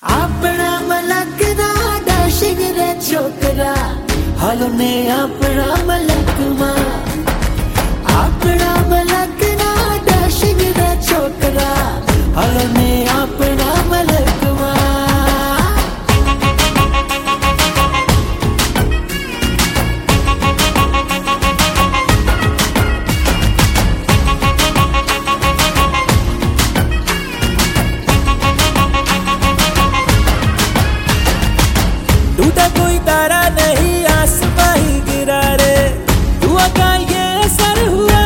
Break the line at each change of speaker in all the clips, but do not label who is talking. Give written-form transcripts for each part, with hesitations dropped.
अपना मलक दा डैशिंग रे छोकरा हालो ने अपना मलक मां अपना मलक दा डैशिंग रे छोकरा हालो ने अपना मलक मां
टूटा कोई तारा नहीं आसमां ही गिरा रे दुआ का ये असर हुआ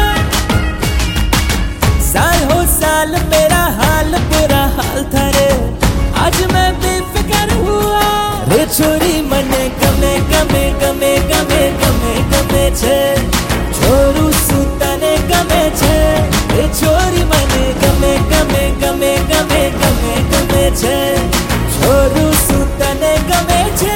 साल हो साल मेरा हाल बुरा हाल था रे आज मैं बेफिक्र हुआ रे छोरी मने गमे गमे गमे गमे गमे गमे छे छोरू सुतने गमे छे रे छोरी मने गमे गमे गमे गमे गमे गमे छे छोरू सुतने गमे छे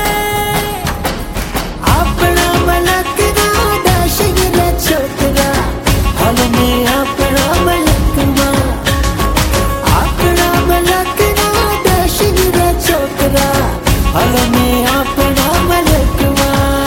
अपना मलक दा डैशिंग रे छोकरा हालो ने अपना मलक मां अपना मलक दा डैशिंग रे छोकरा हालो ने अपना मलक मां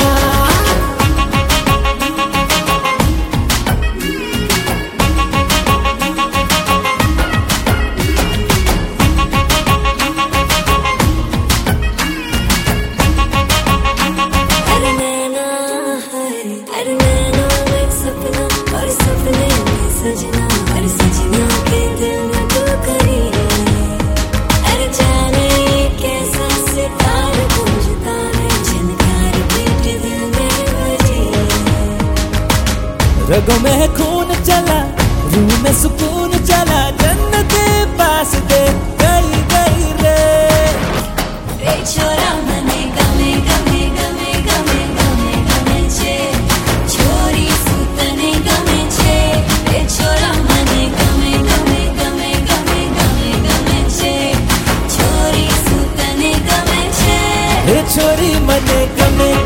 रगों में खून चला रूह में सुकून चला जन्नत पास दे गई गई रे
छोरा मने गमे गमे गमे गमे गमे गमे छे छोरी सुतने गमे छे रे छोरा मने गमे गमे गमे गमे गमे गमे छे छोरी सुतने गमे छे
रे छोरी मने गमे